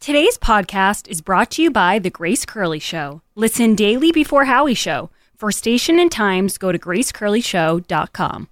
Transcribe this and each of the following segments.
Today's podcast is brought to you by The Grace Curley Show. Listen daily before Howie Show. For station and times, go to gracecurleyshow.com.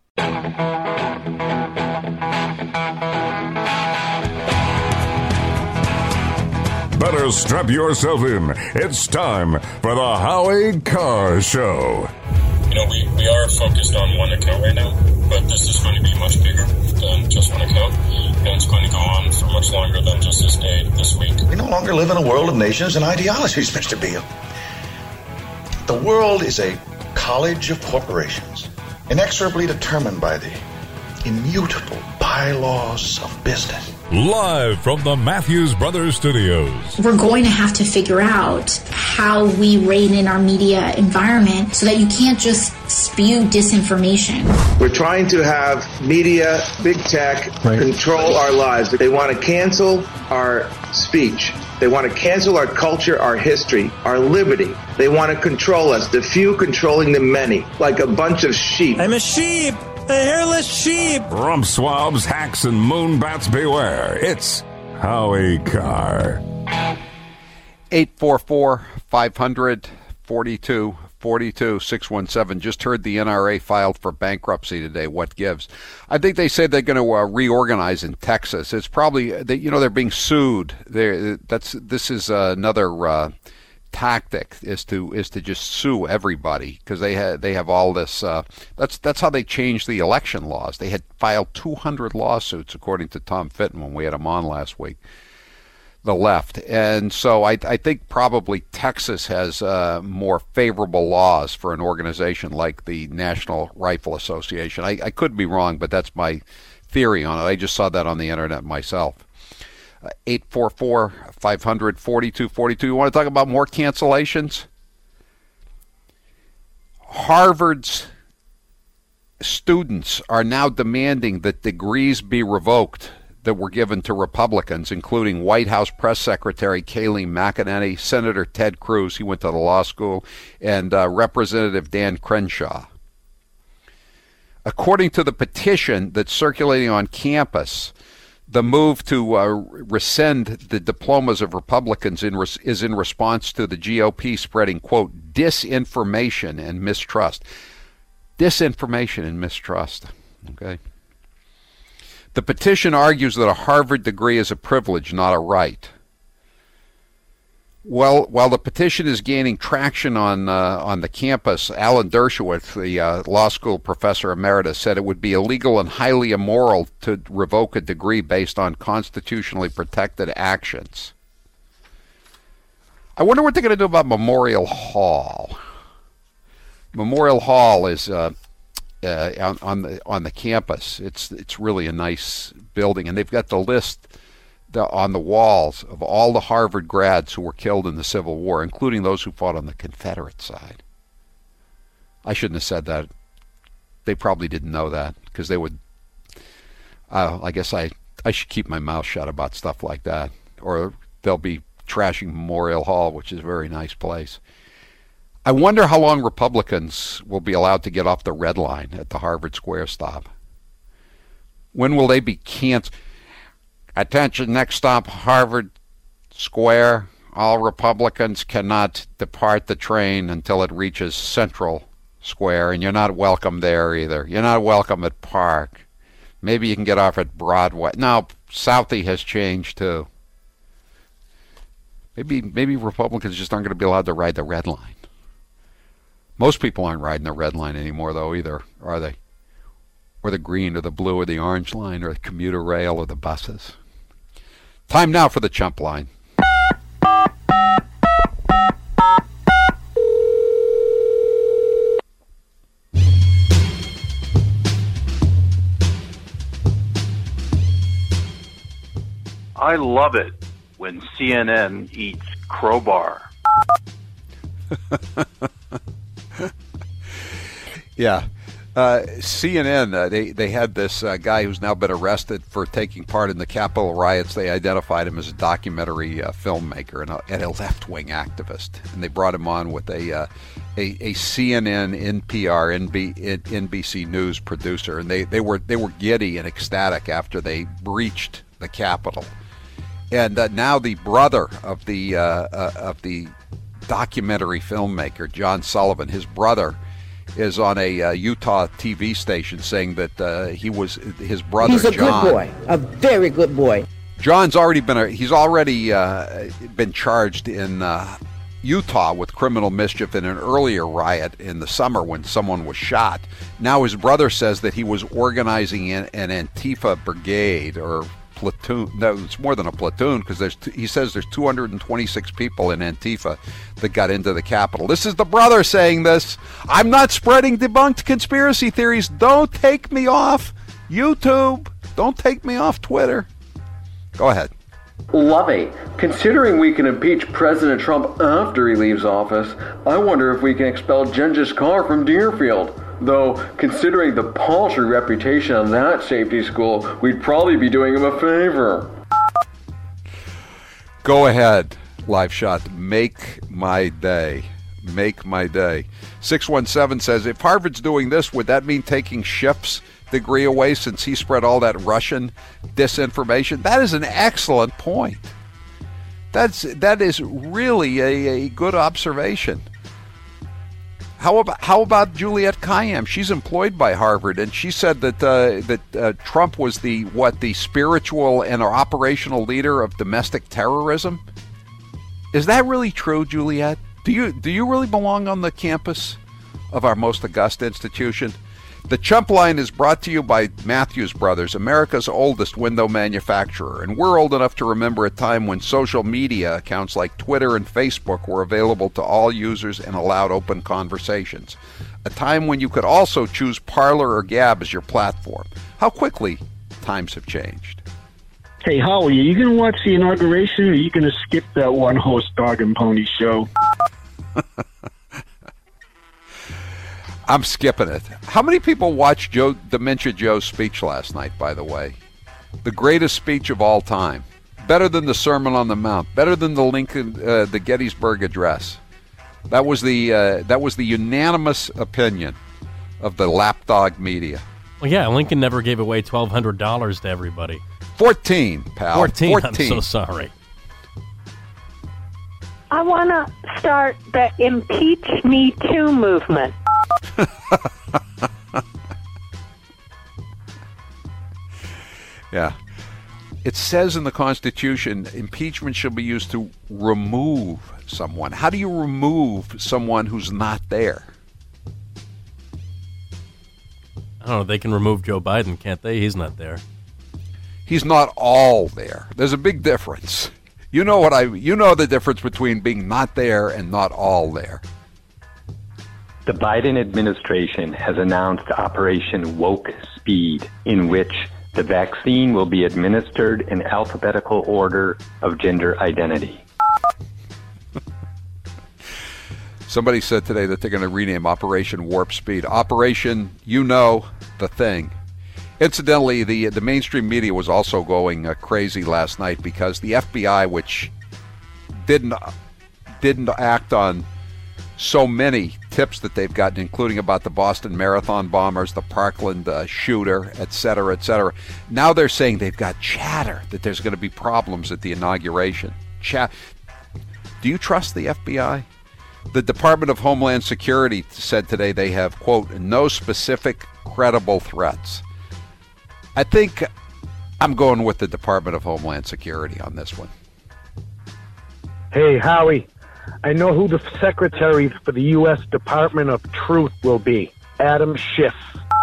Better strap yourself in. It's time for the Howie Carr Show. You know, we are focused on one account right now, but this is going to be much bigger than just one account, and it's going to go on for much longer than just this day, this week. We no longer live in a world of nations and ideologies, Mr. Beale. The world is a college of corporations, inexorably determined by the immutable bylaws of business. Live from the Matthews Brothers Studios. We're going to have to figure out how we rein in our media environment so that you can't just spew disinformation. We're trying to have media, big tech, control our lives. They want to cancel our speech. They want to cancel our culture, our history, our liberty. They want to control us, the few controlling the many, like a bunch of sheep. I'm a sheep. A hairless sheep. Rump swabs, hacks, and moonbats beware. It's Howie Carr. 844-500-4242-617. Just heard the NRA filed for bankruptcy today. What gives? I think they say they're going to reorganize in Texas. It's probably, they're being sued. This is another tactic is to just sue everybody because they have all this. That's how they changed the election laws. They had filed 200 lawsuits, according to Tom Fitton when we had him on last week. The left, and so I think probably Texas has more favorable laws for an organization like the National Rifle Association. I could be wrong, but that's my theory on it. I just saw that on the internet myself. 844-500-4242. You want to talk about more cancellations? Harvard's students are now demanding that degrees be revoked that were given to Republicans, including White House Press Secretary Kayleigh McEnany, Senator Ted Cruz, he went to the law school, and Representative Dan Crenshaw. According to the petition that's circulating on campus, the move to rescind the diplomas of Republicans is in response to the GOP spreading, quote, disinformation and mistrust. Disinformation and mistrust, okay? The petition argues that a Harvard degree is a privilege, not a right. Well, while the petition is gaining traction on the campus, Alan Dershowitz, the law school professor emeritus, said it would be illegal and highly immoral to revoke a degree based on constitutionally protected actions. I wonder what they're going to do about Memorial Hall. Memorial Hall is on the campus. It's really a nice building, and they've got the list on the walls of all the Harvard grads who were killed in the Civil War, including those who fought on the Confederate side. I shouldn't have said that. They probably didn't know that because they would. I guess I should keep my mouth shut about stuff like that, or they'll be trashing Memorial Hall, which is a very nice place. I wonder how long Republicans will be allowed to get off the red line at the Harvard Square stop. When will they be canceled? Attention, next stop, Harvard Square. All Republicans cannot depart the train until it reaches Central Square, and you're not welcome there either. You're not welcome at Park. Maybe you can get off at Broadway. No, Southie has changed too. Maybe Republicans just aren't going to be allowed to ride the red line. Most people aren't riding the red line anymore, though, either, are they? Or the green, or the blue, or the orange line, or the commuter rail, or the buses. Time now for the chump line. I love it when CNN eats crowbar. Yeah. CNN, they had this guy who's now been arrested for taking part in the Capitol riots. They identified him as a documentary filmmaker and a left-wing activist. And they brought him on with a CNN, NPR, NBC News producer. And they were giddy and ecstatic after they breached the Capitol. And now the brother of the documentary filmmaker, John Sullivan, his brother is on a Utah TV station saying that his brother, He's a John, good boy, a very good boy. John's already been charged in Utah with criminal mischief in an earlier riot in the summer when someone was shot. Now his brother says that he was organizing an Antifa brigade or platoon. No, it's more than a platoon because he says there's 226 people in Antifa that got into the Capitol. This is the brother saying this. I'm not spreading debunked conspiracy theories. Don't take me off YouTube. Don't take me off Twitter. Go ahead. Lovey, considering we can impeach President Trump after he leaves office, I wonder if we can expel Genghis Khan from Deerfield. Though, considering the paltry reputation of that safety school, we'd probably be doing him a favor. Go ahead, Live Shot. Make my day. Make my day. 617 says, if Harvard's doing this, would that mean taking Schiff's degree away since he spread all that Russian disinformation? That is an excellent point. That is really a good observation. How about Juliette Kayyem? She's employed by Harvard, and she said that Trump was the spiritual and operational leader of domestic terrorism. Is that really true, Juliette? Do you really belong on the campus of our most august institution? The Chump Line is brought to you by Matthews Brothers, America's oldest window manufacturer, and we're old enough to remember a time when social media accounts like Twitter and Facebook were available to all users and allowed open conversations. A time when you could also choose Parler or Gab as your platform. How quickly times have changed. Hey, Howie, are you going to watch the inauguration, or are you going to skip that one-host dog and pony show? I'm skipping it. How many people watched Dementia Joe's speech last night, by the way? The greatest speech of all time. Better than the Sermon on the Mount. Better than the Gettysburg Address. That was the unanimous opinion of the lapdog media. Well, yeah, Lincoln never gave away $1,200 to everybody. 14, pal. 14. I'm so sorry. I want to start the Impeach Me Too movement. Yeah. It says in the Constitution, impeachment shall be used to remove someone. How do you remove someone who's not there? I don't know. They can remove Joe Biden, can't they? He's not there. He's not all there. There's a big difference. You know the difference between being not there and not all there. The Biden administration has announced Operation Woke Speed, in which the vaccine will be administered in alphabetical order of gender identity. Somebody said today that they're going to rename Operation Warp Speed. Operation, the thing. Incidentally, the mainstream media was also going crazy last night because the FBI, which didn't act on so many tips that they've gotten, including about the Boston Marathon bombers, the Parkland shooter, et cetera, et cetera. Now they're saying they've got chatter that there's going to be problems at the inauguration. Do you trust the FBI? The Department of Homeland Security said today they have, quote, no specific credible threats. I think I'm going with the Department of Homeland Security on this one. Hey, Howie, I know who the secretary for the U.S. Department of Truth will be. Adam Schiff.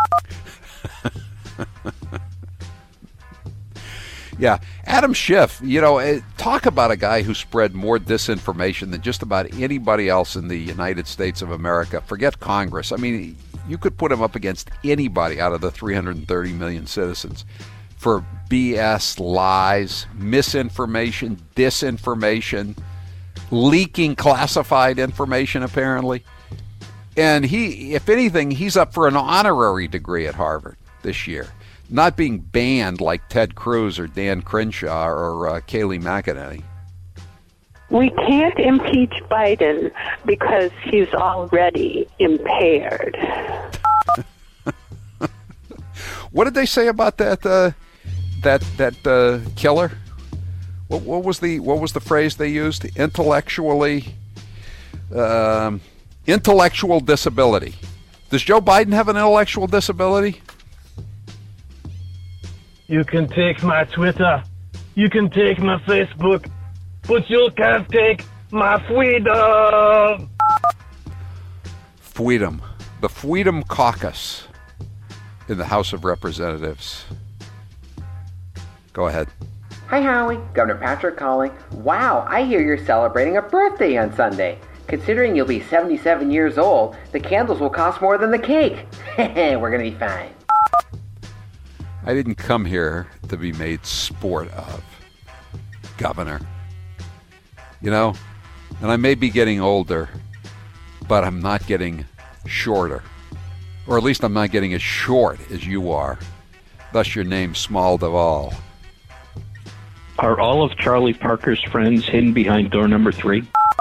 Yeah, Adam Schiff, talk about a guy who spread more disinformation than just about anybody else in the United States of America. Forget Congress. I mean, you could put him up against anybody out of the 330 million citizens for BS, lies, misinformation, disinformation, leaking classified information, apparently. And if anything, he's up for an honorary degree at Harvard this year, not being banned like Ted Cruz or Dan Crenshaw or Kayleigh McEnany. We can't impeach Biden because he's already impaired. What did they say about that killer? What was the phrase they used? Intellectual disability. Does Joe Biden have an intellectual disability? You can take my Twitter. You can take my Facebook. But you can't take my freedom. Freedom. The Freedom Caucus in the House of Representatives. Go ahead. Hi, Howie. Governor Patrick calling. Wow, I hear you're celebrating a birthday on Sunday. Considering you'll be 77 years old, the candles will cost more than the cake. We're going to be fine. I didn't come here to be made sport of, Governor. You know, and I may be getting older, but I'm not getting shorter. Or at least I'm not getting as short as you are. Thus your name Small Duvall. Are all of Charlie Parker's friends hidden behind door number 3?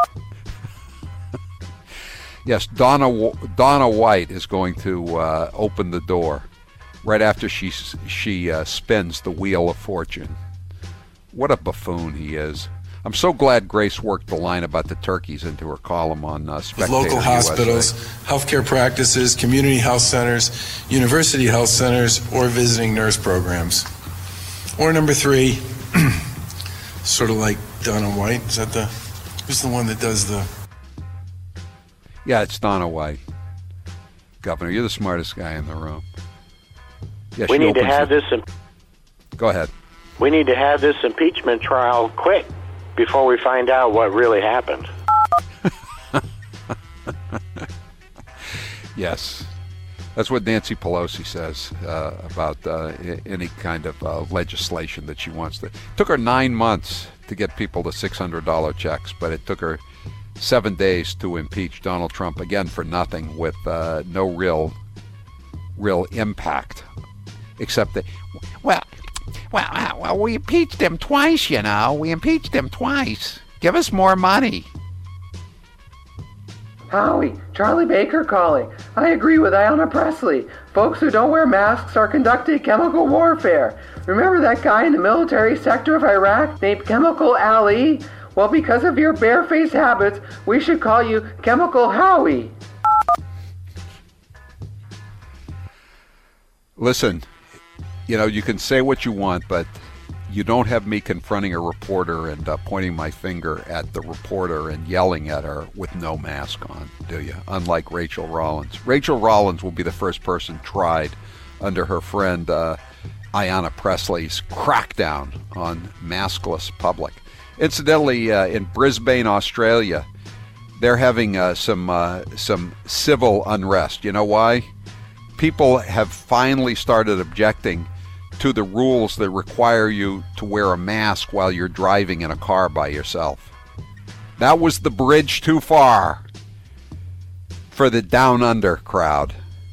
Yes, Donna White is going to open the door right after she spins the Wheel of Fortune. What a buffoon he is. I'm so glad Grace worked the line about the turkeys into her column on Spectator Local hospitals, USA. healthcare practices, community health centers, university health centers, or visiting nurse programs. Or number 3, sort of like Donna White. Is that who's the one that does the... Yeah, it's Donna White. Governor, you're the smartest guy in the room. Yeah, we need to have this... Go ahead. We need to have this impeachment trial quick before we find out what really happened. Yes. That's what Nancy Pelosi says about any kind of legislation that she wants to. It took her 9 months to get people to $600 checks, but it took her 7 days to impeach Donald Trump, again, for nothing, with no real impact, except that, well, we impeached him twice, you know. We impeached him twice. Give us more money. Howie, Charlie Baker calling. I agree with Ayanna Pressley. Folks who don't wear masks are conducting chemical warfare. Remember that guy in the military sector of Iraq named Chemical Ali? Well, because of your barefaced habits, we should call you Chemical Howie. Listen, you know, you can say what you want, but you don't have me confronting a reporter and pointing my finger at the reporter and yelling at her with no mask on, do you? Unlike Rachel Rollins. Rachel Rollins will be the first person tried under her friend Ayanna Pressley's crackdown on maskless public. Incidentally, in Brisbane, Australia, they're having some civil unrest. You know why? People have finally started objecting to the rules that require you to wear a mask while you're driving in a car by yourself. That was the bridge too far for the down under crowd.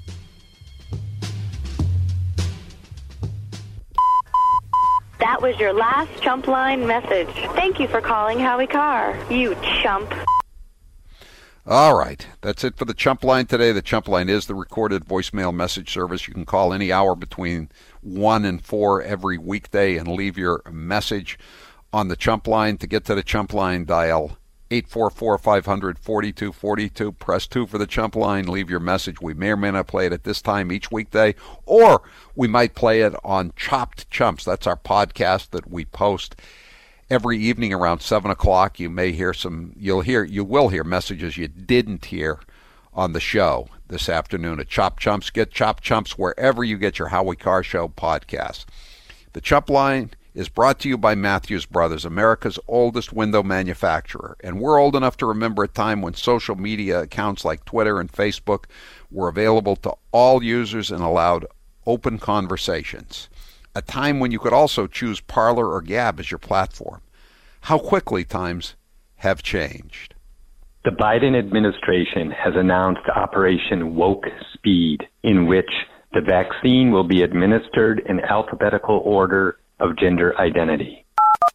That was your last Chump Line message. Thank you for calling Howie Carr, you chump. All right, that's it for the Chump Line today. The Chump Line is the recorded voicemail message service. You can call any hour between 1 and 4 every weekday and leave your message on the Chump Line. To get to the Chump Line, dial 844-500-4242. Press 2 for the Chump Line. Leave your message. We may or may not play it at this time each weekday, or we might play it on Chopped Chumps. That's our podcast that we post every evening around 7 o'clock. You will hear messages you didn't hear on the show this afternoon at Chopped Chumps. Get Chopped Chumps wherever you get your Howie Carr Show podcast. The Chump Line is brought to you by Matthews Brothers, America's oldest window manufacturer. And we're old enough to remember a time when social media accounts like Twitter and Facebook were available to all users and allowed open conversations. A time when you could also choose Parler or Gab as your platform. How quickly times have changed. The Biden administration has announced Operation Woke Speed, in which the vaccine will be administered in alphabetical order of gender identity.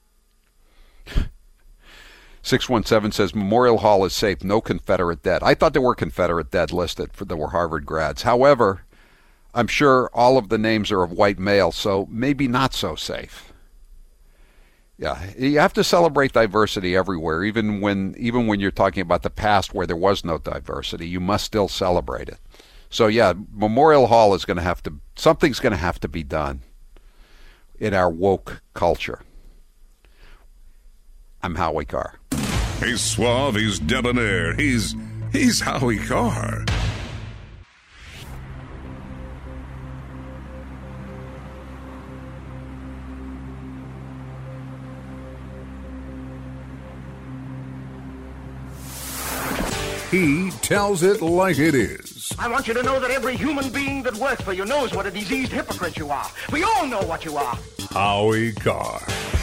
617 says Memorial Hall is safe, no Confederate dead. I thought there were Confederate dead listed that were Harvard grads. However, I'm sure all of the names are of white males, so maybe not so safe. Yeah, you have to celebrate diversity everywhere, even when you're talking about the past where there was no diversity. You must still celebrate it. So yeah, Memorial Hall is going to have to, something's going to have to be done in our woke culture. I'm Howie Carr. He's suave, he's debonair, he's Howie Carr. He tells it like it is. I want you to know that every human being that works for you knows what a diseased hypocrite you are. We all know what you are. Howie Carr.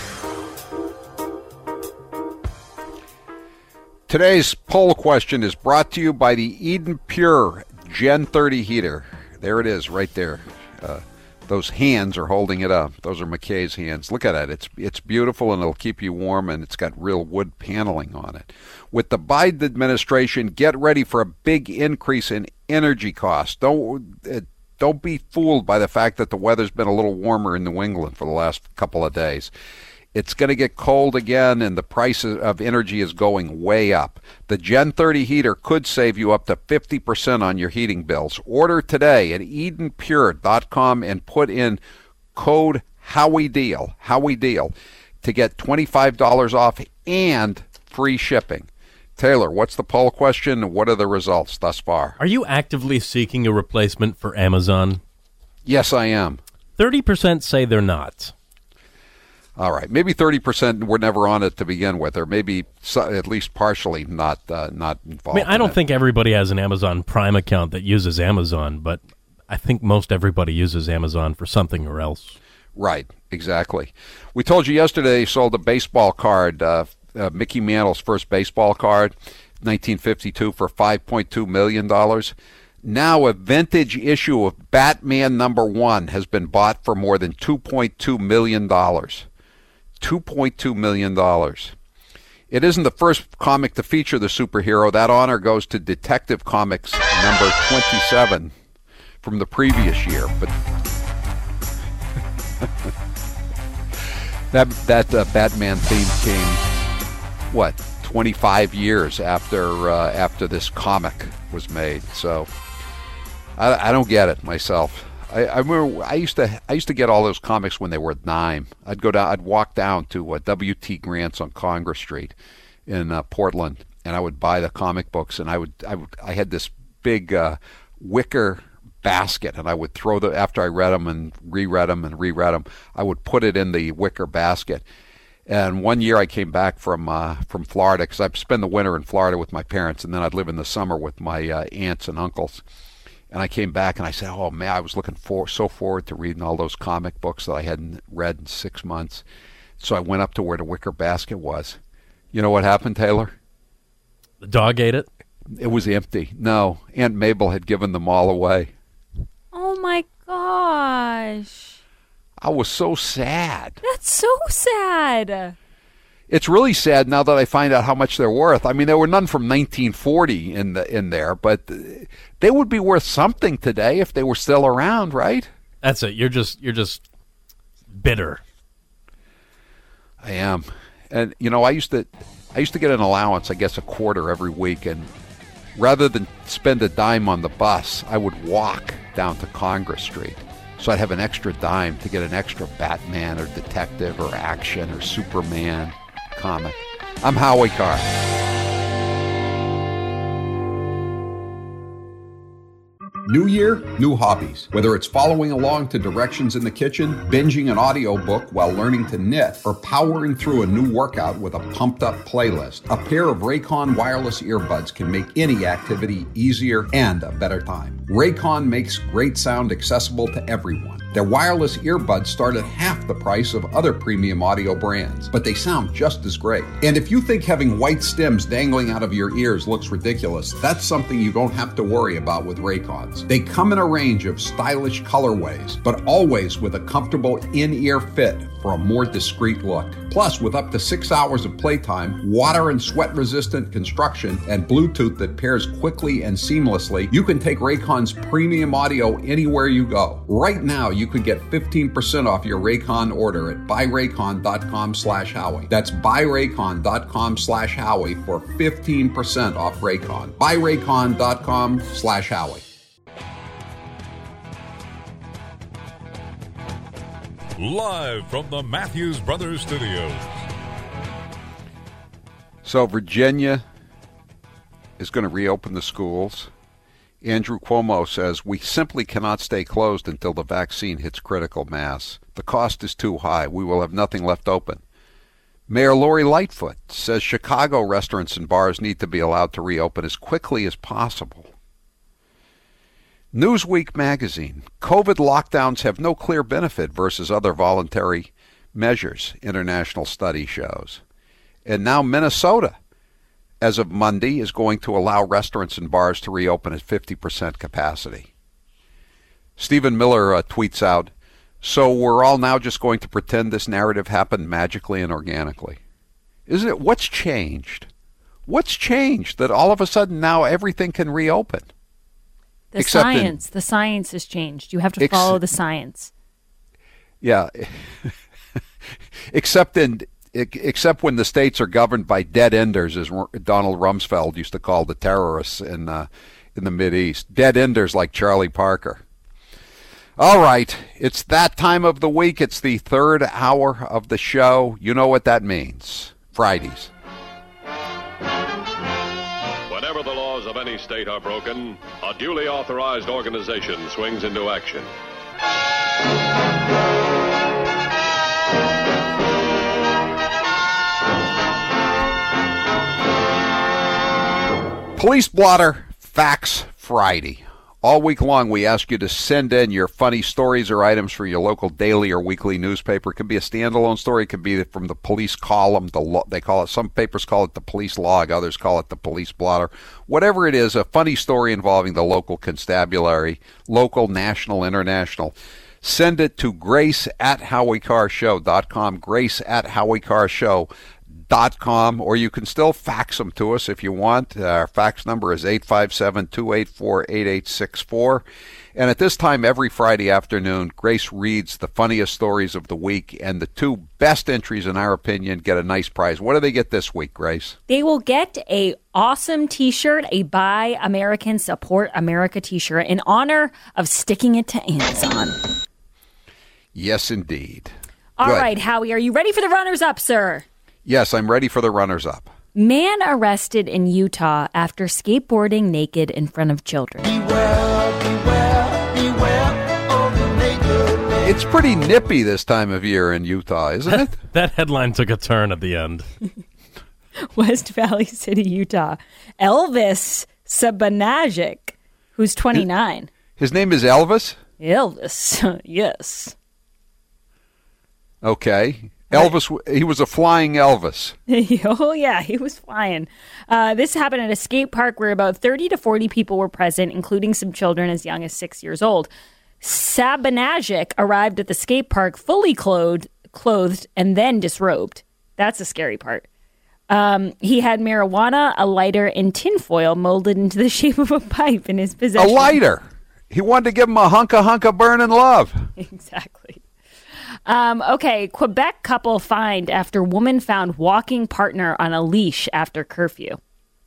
Today's poll question is brought to you by the Eden Pure Gen 30 heater. There it is, right there. Those hands are holding it up. Those are McKay's hands. Look at it. It's beautiful, and it'll keep you warm, and it's got real wood paneling on it. With the Biden administration, get ready for a big increase in energy costs. Don't be fooled by the fact that the weather's been a little warmer in New England for the last couple of days. It's going to get cold again, and the price of energy is going way up. The Gen 30 heater could save you up to 50% on your heating bills. Order today at EdenPure.com and put in code HowieDeal to get $25 off and free shipping. Taylor, what's the poll question? What are the results thus far? Are you actively seeking a replacement for Amazon? Yes, I am. 30% say they're not. All right, maybe 30% were never on it to begin with, or maybe at least partially not involved. I mean, I don't think everybody has an Amazon Prime account that uses Amazon, but I think most everybody uses Amazon for something or else. Right, exactly. We told you yesterday they sold a baseball card, Mickey Mantle's first baseball card, 1952, for $5.2 million. Now a vintage issue of Batman #1 has been bought for more than $2.2 million. $2.2 million. It isn't the first comic to feature the superhero. That honor goes to Detective Comics number 27 from the previous year. But that Batman theme came, 25 years after this comic was made. So I don't get it myself. I remember I used to get all those comics when they were a dime. I'd walk down to W.T. Grant's on Congress Street in Portland, and I would buy the comic books. And I had this big wicker basket, and I would throw after I read them and reread them, I would put it in the wicker basket. And one year I came back from Florida, because I'd spend the winter in Florida with my parents, and then I'd live in the summer with my aunts and uncles. And I came back and I said, oh man, I was looking so forward to reading all those comic books that I hadn't read in 6 months. So I went up to where the wicker basket was. You know what happened, Taylor? The dog ate it? It was empty. No, Aunt Mabel had given them all away. Oh my gosh. I was so sad. That's so sad. It's really sad now that I find out how much they're worth. I mean, there were none from 1940 in there, but they would be worth something today if they were still around, right? That's it. You're just bitter. I am. And you know, I used to get an allowance, I guess a quarter every week, and rather than spend a dime on the bus, I would walk down to Congress Street. So I'd have an extra dime to get an extra Batman or Detective or Action or Superman comic. I'm Howie Carr. New year, new hobbies. Whether it's following along to directions in the kitchen, binging an audiobook while learning to knit, or powering through a new workout with a pumped-up playlist, a pair of Raycon wireless earbuds can make any activity easier and a better time. Raycon makes great sound accessible to everyone. Their wireless earbuds start at half the price of other premium audio brands, but they sound just as great. And if you think having white stems dangling out of your ears looks ridiculous, that's something you don't have to worry about with Raycons. They come in a range of stylish colorways, but always with a comfortable in-ear fit for a more discreet look. Plus, with up to 6 hours of playtime, water and sweat-resistant construction, and Bluetooth that pairs quickly and seamlessly, you can take Raycon's premium audio anywhere you go. Right now, you could get 15% off your Raycon order at buyraycon.com/Howie. That's buyraycon.com/Howie for 15% off Raycon. buyraycon.com/Howie. Live from the Matthews Brothers Studios. So Virginia is going to reopen the schools. Andrew Cuomo says we simply cannot stay closed until the vaccine hits critical mass. The cost is too high. We will have nothing left open. Mayor Lori Lightfoot says Chicago restaurants and bars need to be allowed to reopen as quickly as possible. Newsweek magazine, COVID lockdowns have no clear benefit versus other voluntary measures, international study shows. And now Minnesota, as of Monday, is going to allow restaurants and bars to reopen at 50% capacity. Stephen Miller tweets out, so we're all now just going to pretend this narrative happened magically and organically. Isn't it? What's changed? What's changed that all of a sudden now everything can reopen? The science has changed. You have to follow the science. Yeah. Except when the states are governed by dead enders, as Donald Rumsfeld used to call the terrorists in the Mideast. Dead enders like Charlie Parker. All right. It's that time of the week. It's the third hour of the show. You know what that means. Fridays. Whenever the laws of any state are broken, a duly authorized organization swings into action. Police Blotter Facts Friday. All week long, we ask you to send in your funny stories or items for your local daily or weekly newspaper. It could be a standalone story. It could be from the police column. They call it. Some papers call it the police log. Others call it the police blotter. Whatever it is, a funny story involving the local constabulary, local, national, international. Send it to grace@HowieCarrShow.com. grace@HowieCarrShow.com, or you can still fax them to us if you want. Our fax number is 857-284-8864. And at this time every Friday afternoon, Grace reads the funniest stories of the week, and the two best entries, in our opinion, get a nice prize. What do they get this week, Grace? They will get a awesome T-shirt, a Buy American, Support America T-shirt, in honor of sticking it to Amazon. Yes, indeed. All right, Howie, are you ready for the runners-up, sir? Yes, I'm ready for the runners-up. Man arrested in Utah after skateboarding naked in front of children. Beware, beware, beware of the naked man. It's pretty nippy this time of year in Utah, isn't it? That headline took a turn at the end. West Valley City, Utah. Elvis Sabanagic, who's 29. His name is Elvis? Elvis, yes. Okay. Elvis, he was a flying Elvis. Oh, yeah, he was flying. This happened at a skate park where about 30 to 40 people were present, including some children as young as 6 years old. Sabanagic arrived at the skate park fully clothed and then disrobed. That's the scary part. He had marijuana, a lighter, and tinfoil molded into the shape of a pipe in his possession. A lighter? He wanted to give him a hunk of burning love. Exactly. Okay, Quebec couple fined after woman found walking partner on a leash after curfew.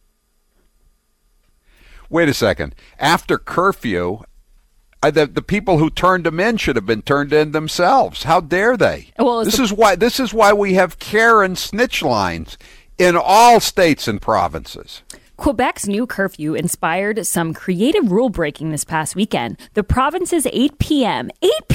Wait a second. After curfew, the people who turned them in should have been turned in themselves. How dare they? Well, this is why we have care and snitch lines in all states and provinces. Quebec's new curfew inspired some creative rule breaking this past weekend. The province's 8 p.m.,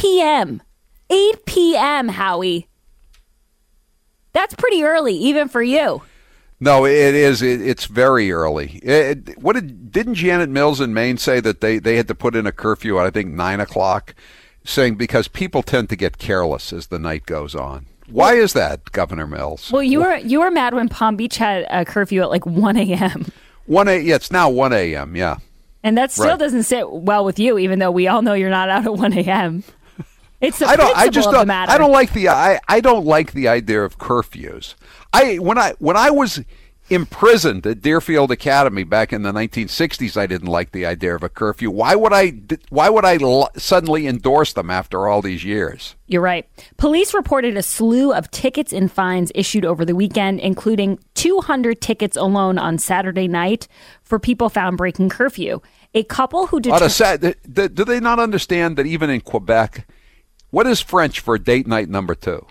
Howie. That's pretty early, even for you. No, it is. It's very early. Didn't Janet Mills in Maine say that they had to put in a curfew at, I think, 9 o'clock, saying because people tend to get careless as the night goes on. Why is that, Governor Mills? Well, you were mad when Palm Beach had a curfew at like 1 a.m. Yeah, it's now 1 a.m., yeah. And that still doesn't sit well with you, even though we all know you're not out at 1 a.m. It's the principle of the matter. I don't like the idea of curfews. When I was imprisoned at Deerfield Academy back in the 1960s, I didn't like the idea of a curfew. Why would I suddenly endorse them after all these years? You're right. Police reported a slew of tickets and fines issued over the weekend, including 200 tickets alone on Saturday night for people found breaking curfew. A couple who do they not understand that even in Quebec, what is French for date night number 2?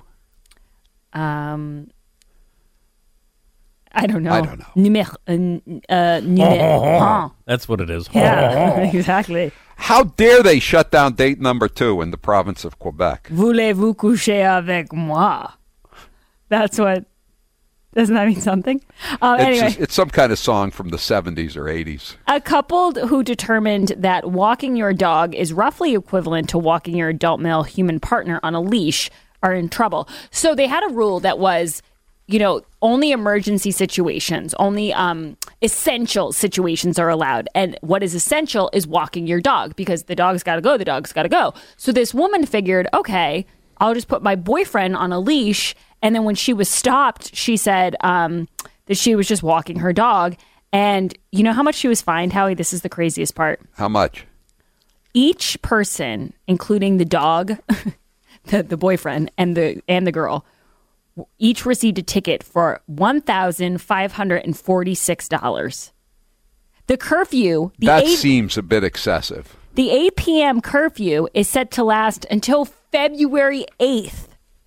I don't know. Numéro. That's what it is. Yeah, exactly. How dare they shut down date number 2 in the province of Quebec? Voulez-vous coucher avec moi? That's what. Doesn't that mean something? Anyway. It's some kind of song from the 70s or 80s. A couple who determined that walking your dog is roughly equivalent to walking your adult male human partner on a leash are in trouble. So they had a rule that was, only emergency situations, only essential situations are allowed. And what is essential is walking your dog, because the dog's got to go. So this woman figured, okay, I'll just put my boyfriend on a leash. And then when she was stopped, she said that she was just walking her dog. And you know how much she was fined, Howie? This is the craziest part. How much? Each person, including the dog, the boyfriend, and the girl, each received a ticket for $1,546. The curfew... seems a bit excessive. The 8 p.m. curfew is set to last until February 8th.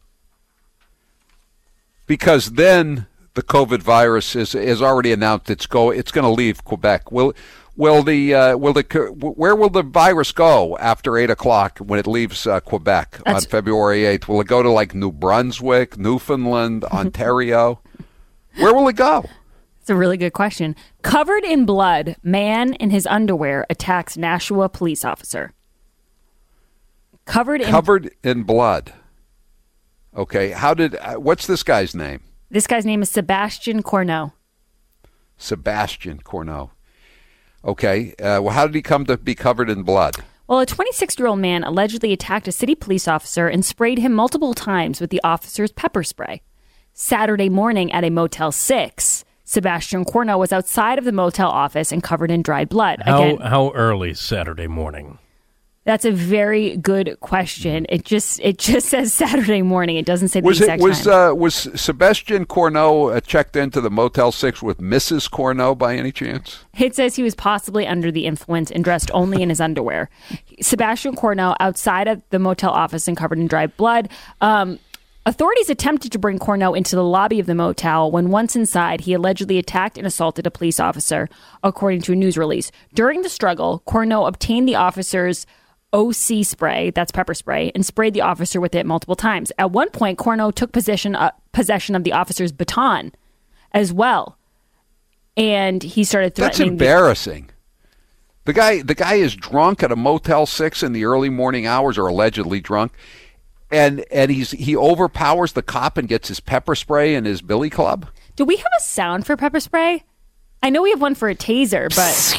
Because then the COVID virus is already announced it's going to leave Quebec. Where will the virus go after 8 o'clock when it leaves Quebec on February 8th? Will it go to like New Brunswick, Newfoundland, Ontario? Where will it go? It's a really good question. Covered in blood, man in his underwear attacks Nashua police officer. Covered in blood. Okay, what's this guy's name? This guy's name is Sebastian Corneau. Sebastian Corneau. Okay, how did he come to be covered in blood? Well, a 26-year-old man allegedly attacked a city police officer and sprayed him multiple times with the officer's pepper spray. Saturday morning at a Motel 6, Sebastian Corneau was outside of the motel office and covered in dried blood. How early Saturday morning? That's a very good question. It just says Saturday morning. It doesn't say the exact time. Was Sebastian Corneau checked into the Motel 6 with Mrs. Corneau by any chance? It says he was possibly under the influence and dressed only in his underwear. Sebastian Corneau outside of the motel office and covered in dried blood. Authorities attempted to bring Corneau into the lobby of the motel. When once inside, he allegedly attacked and assaulted a police officer, according to a news release. During the struggle, Corneau obtained the officer's OC spray, that's pepper spray, and sprayed the officer with it multiple times. At one point, Corneau took possession of the officer's baton as well. And he started threatening... That's embarrassing. The guy is drunk at a Motel 6 in the early morning hours, or allegedly drunk, and he overpowers the cop and gets his pepper spray and his billy club. Do we have a sound for pepper spray? I know we have one for a taser, but...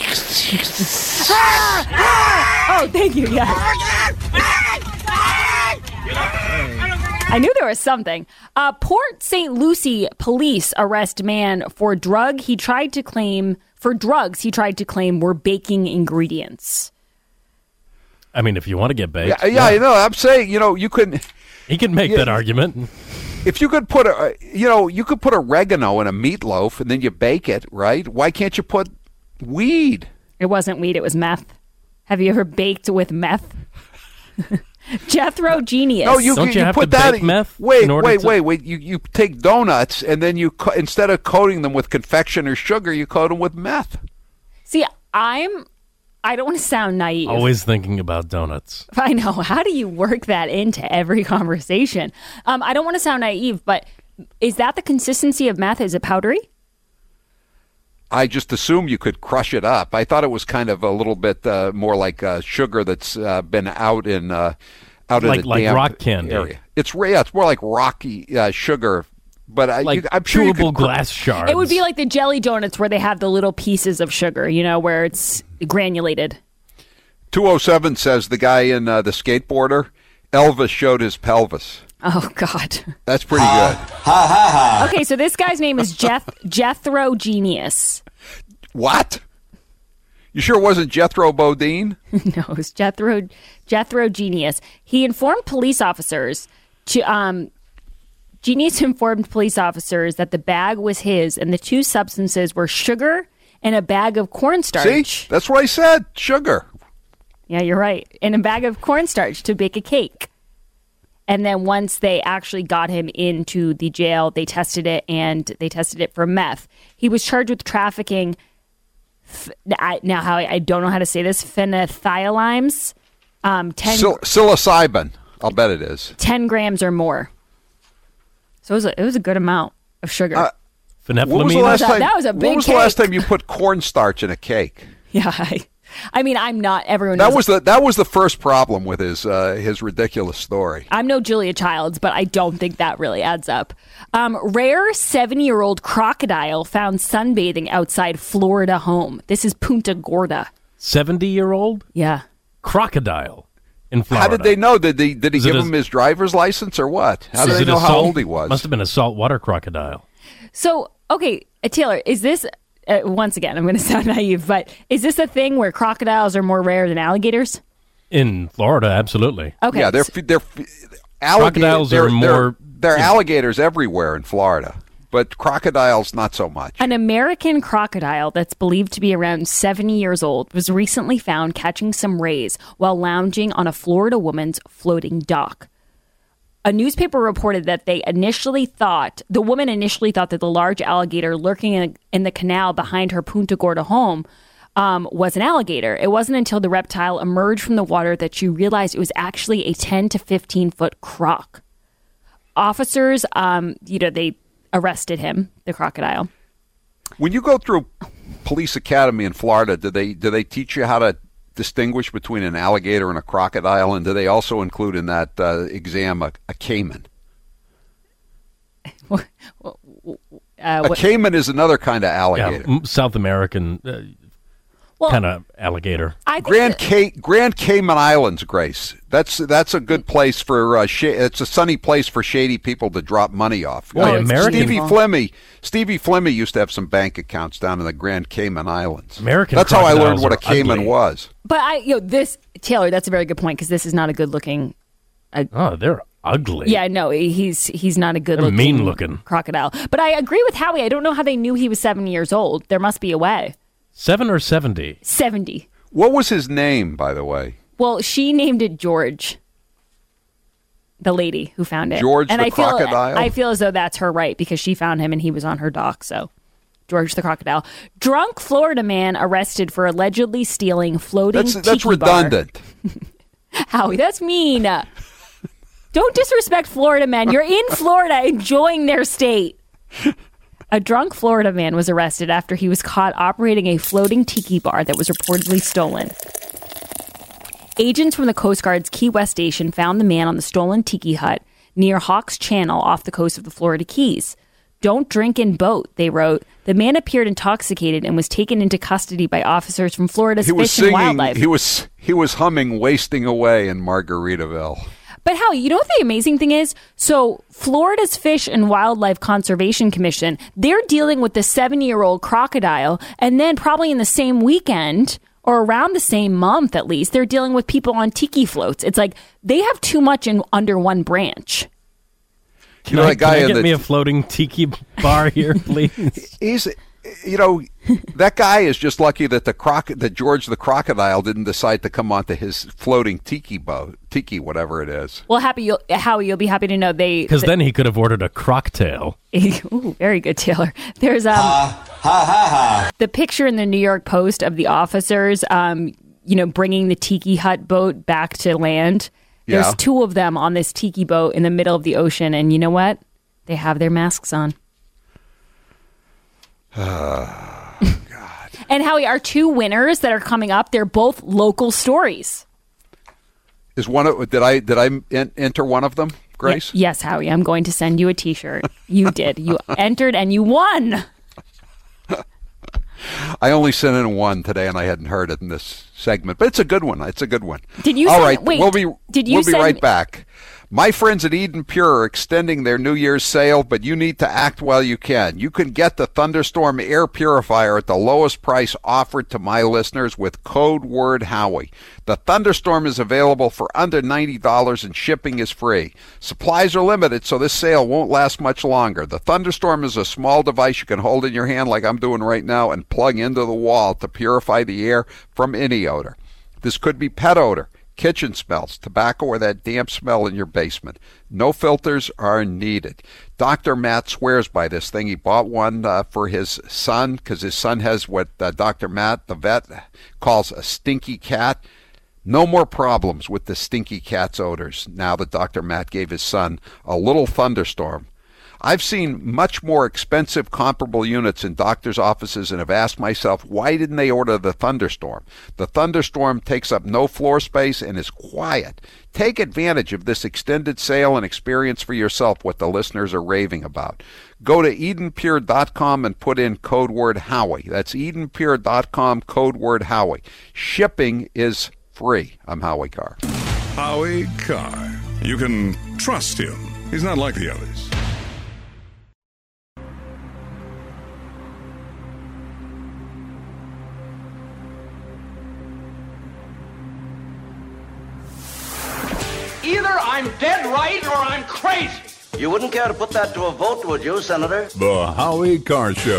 Oh, thank you, yes. I knew there was something. Port St. Lucie police arrest man for drugs he tried to claim were baking ingredients. I mean, if you want to get baked. Yeah. I know. I'm saying, you couldn't... He can make that argument. If you could put you could put oregano in a meatloaf and then you bake it, right? Why can't you put weed? It wasn't weed, it was meth. Have you ever baked with meth? Jethro Genius. No, you have put to that bake meth. Wait. You take donuts and then instead of coating them with confectioner's sugar, you coat them with meth. See, I don't want to sound naive. Always thinking about donuts. I know. How do you work that into every conversation? I don't want to sound naive, but is that the consistency of meth? Is it powdery? I just assume you could crush it up. I thought it was kind of a little bit more like sugar that's been out in a damp rock candy area. It's more like rocky sugar. But I'm sure chewable glass shards. It would be like the jelly donuts where they have the little pieces of sugar, where it's granulated. 207 says the guy in the skateboarder Elvis showed his pelvis. Oh, God. That's pretty good. Okay, so this guy's name is Jethro Genius. What? You sure it wasn't Jethro Bodine? No, it was Jethro Genius. He informed police officers Genius informed police officers that the bag was his and the two substances were sugar and a bag of cornstarch. See? That's what I said. Sugar. Yeah, you're right. And a bag of cornstarch to bake a cake. And then once they actually got him into the jail, they tested it, and they tested it for meth. He was charged with trafficking. Now, how I don't know how to say this. Phenethylimes. Psilocybin. I'll bet it is. 10 grams or more. So it was a good amount of sugar. When was the last time, that was a big When was cake. the last time you put cornstarch in a cake? Yeah, I mean, I'm not everyone. That was the first problem with his ridiculous story. I'm no Julia Childs, but I don't think that really adds up. Rare 70-year-old crocodile found sunbathing outside Florida home. This is Punta Gorda. 70-year-old? Yeah. Crocodile in Florida. How did they know? Did he give him his driver's license or what? How did they know how old he was? Must have been a saltwater crocodile. So, okay, Taylor, is this... once again, I'm going to sound naive, but is this a thing where crocodiles are more rare than alligators? In Florida, absolutely. Okay. Yeah, crocodiles are more... There are alligators everywhere in Florida, but crocodiles not so much. An American crocodile that's believed to be around 70 years old was recently found catching some rays while lounging on a Florida woman's floating dock. A newspaper reported that the woman initially thought that the large alligator lurking in the canal behind her Punta Gorda home was an alligator. It wasn't until the reptile emerged from the water that she realized it was actually a 10 to 15 foot croc. Officers, they arrested him, the crocodile. When you go through police academy in Florida, do they teach you how to distinguish between an alligator and a crocodile, and do they also include in that exam a caiman? A caiman is another kind of alligator. Yeah, South American kind of alligator. Grand Cayman Islands, Grace. That's a good place for it's a sunny place for shady people to drop money off. Stevie Flemmy used to have some bank accounts down in the Grand Cayman Islands. That's how I learned what a caiman was. But Taylor, that's a very good point, because this is not a good looking. They're ugly. Yeah, no, he's not a good looking, mean looking crocodile. But I agree with Howie. I don't know how they knew he was 7 years old. There must be a way. 7 or 70? 70. What was his name, by the way? Well, she named it George. The lady who found it. George the crocodile? I feel as though that's her right, because she found him and he was on her dock, so George the crocodile. Drunk Florida man arrested for allegedly stealing floating tiki That's redundant. Howie, that's mean. Don't disrespect Florida men. You're in Florida enjoying their state. A drunk Florida man was arrested after he was caught operating a floating tiki bar that was reportedly stolen. Agents from the Coast Guard's Key West station found the man on the stolen tiki hut near Hawks Channel off the coast of the Florida Keys. "Don't drink and boat," they wrote. The man appeared intoxicated and was taken into custody by officers from Florida's Fish and Wildlife. He was humming "Wasting Away" in Margaritaville. But Howie, you know what the amazing thing is? So Florida's Fish and Wildlife Conservation Commission, they're dealing with the 70-year-old crocodile, and then probably in the same weekend, or around the same month at least, they're dealing with people on tiki floats. It's like they have too much under one branch. Can I get me a floating tiki bar here, please? That guy is just lucky that George the crocodile didn't decide to come onto his floating tiki boat, whatever it is. Well, Howie, you'll be happy to know because then he could have ordered a crocktail. Ooh, very good, Taylor. There's the picture in the New York Post of the officers, bringing the tiki hut boat back to land. There's two of them on this tiki boat in the middle of the ocean, and you know what? They have their masks on. God. And Howie, our two winners that are coming up, they're both local stories. Did I enter one of them, Grace? Yes, Howie. I'm going to send you a T-shirt. You did. You entered and you won. I only sent in one today, and I hadn't heard it in this segment, but it's a good one. It's a good one. Did you? All send, right, wait, we'll be send, right back. My friends at Eden Pure are extending their New Year's sale, but you need to act while you can. You can get the Thunderstorm air purifier at the lowest price offered to my listeners with code word Howie. The Thunderstorm is available for under $90 and shipping is free. Supplies are limited, so this sale won't last much longer. The Thunderstorm is a small device you can hold in your hand like I'm doing right now and plug into the wall to purify the air from any odor. This could be pet odor, kitchen smells, tobacco, or that damp smell in your basement. No filters are needed. Dr. Matt swears by this thing. He bought one for his son because his son has what Dr. Matt, the vet, calls a stinky cat. No more problems with the stinky cat's odors now that Dr. Matt gave his son a little Thunderstorm. I've seen much more expensive comparable units in doctors' offices and have asked myself, why didn't they order the Thunderstorm? The Thunderstorm takes up no floor space and is quiet. Take advantage of this extended sale and experience for yourself what the listeners are raving about. Go to EdenPure.com and put in code word Howie. That's EdenPure.com, code word Howie. Shipping is free. I'm Howie Carr. Howie Carr. You can trust him. He's not like the others. Either I'm dead right or I'm crazy. You wouldn't care to put that to a vote, would you, Senator? The Howie Carr Show.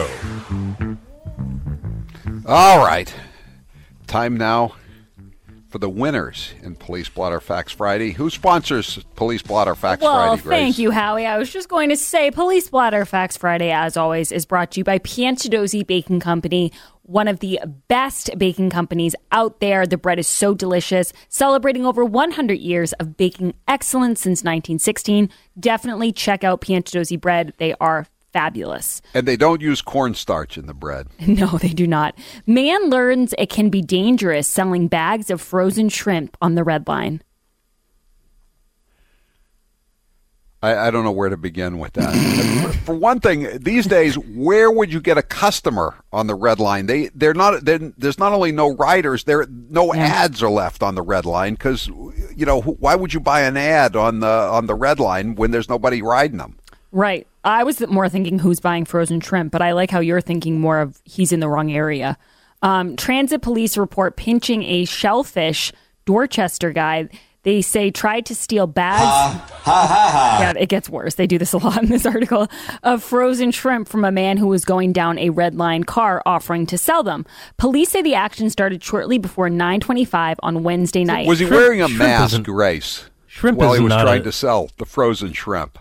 All right. Time now for the winners in Police Blotter Facts Friday. Who sponsors Police Blotter Facts Friday, Grace? Well, thank you, Howie. I was just going to say Police Blotter Facts Friday, as always, is brought to you by Piantadosi Baking Company, one of the best baking companies out there. The bread is so delicious, celebrating over 100 years of baking excellence since 1916. Definitely check out Piantadosi bread. They are fabulous. And they don't use cornstarch in the bread. No, they do not. Man learns it can be dangerous selling bags of frozen shrimp on the Red Line. I don't know where to begin with that. For one thing, these days, where would you get a customer on the Red Line? There's not only no riders, no ads are left on the Red Line because, why would you buy an ad on the Red Line when there's nobody riding them? Right. I was more thinking who's buying frozen shrimp, but I like how you're thinking more of he's in the wrong area. Transit police report pinching a shellfish Dorchester guy. They say tried to steal bags. Yeah, it gets worse. They do this a lot in this article. Of frozen shrimp from a man who was going down a Red Line car offering to sell them. Police say the action started shortly before 9:25 on Wednesday night. Was he wearing a mask, Grace? Shrimp while is he was not trying to sell the frozen shrimp.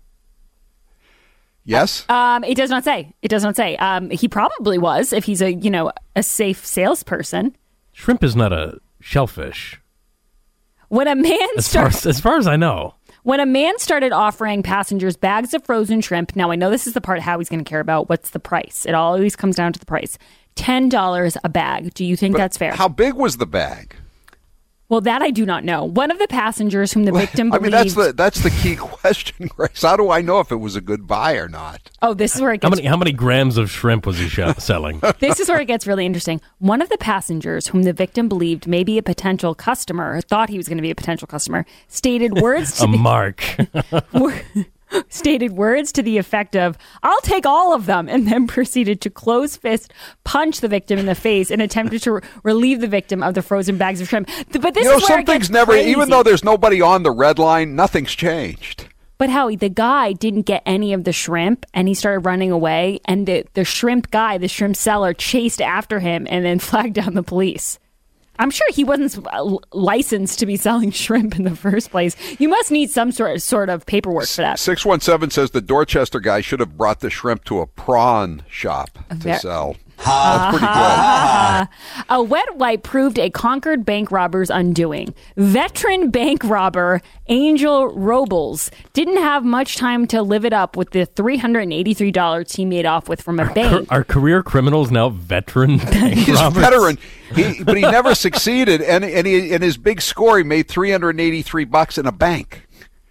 Yes? It does not say. It does not say. He probably was if he's a safe salesperson. Shrimp is not a shellfish. When a man as far as I know. When a man started offering passengers bags of frozen shrimp, now I know this is the part Howie's going to care about. What's the price? It always comes down to the price. $10 a bag. Do you think that's fair? How big was the bag? Well, that I do not know. One of the passengers whom the victim believed... I mean, that's the key question, Grace. How do I know if it was a good buy or not? Oh, this is where it gets... How many grams of shrimp was he selling? This is where it gets really interesting. One of the passengers whom the victim believed may be a potential customer, thought he was going to be a potential customer, stated words to mark. Stated words to the effect of, "I'll take all of them," and then proceeded to close fist punch the victim in the face and attempted to relieve the victim of the frozen bags of shrimp. But this is where some it gets things never, crazy. even though there's nobody on the Red Line, nothing's changed. But Howie, the guy didn't get any of the shrimp and he started running away, and the shrimp guy, the shrimp seller, chased after him and then flagged down the police. I'm sure he wasn't licensed to be selling shrimp in the first place. You must need some sort of paperwork for that. 617 says the Dorchester guy should have brought the shrimp to a prawn shop to sell. That's pretty good. A wet wipe proved a Concord bank robber's undoing. Veteran bank robber Angel Robles didn't have much time to live it up with the $383 he made off with from a bank. Are career criminals now veteran bank He's robbers? a veteran, but he never succeeded. And his big score, he made $383 in a bank.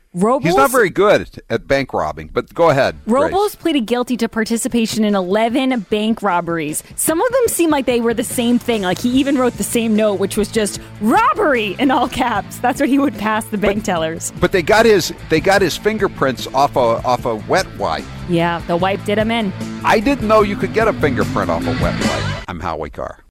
He's not very good at bank robbing, but go ahead. Robles pleaded guilty to participation in 11 bank robberies. Some of them seem like they were the same thing. Like he even wrote the same note, which was just robbery in all caps. That's what he would pass the bank tellers. But they got his fingerprints off a wet wipe. Yeah, the wipe did him in. I didn't know you could get a fingerprint off a wet wipe. I'm Howie Carr.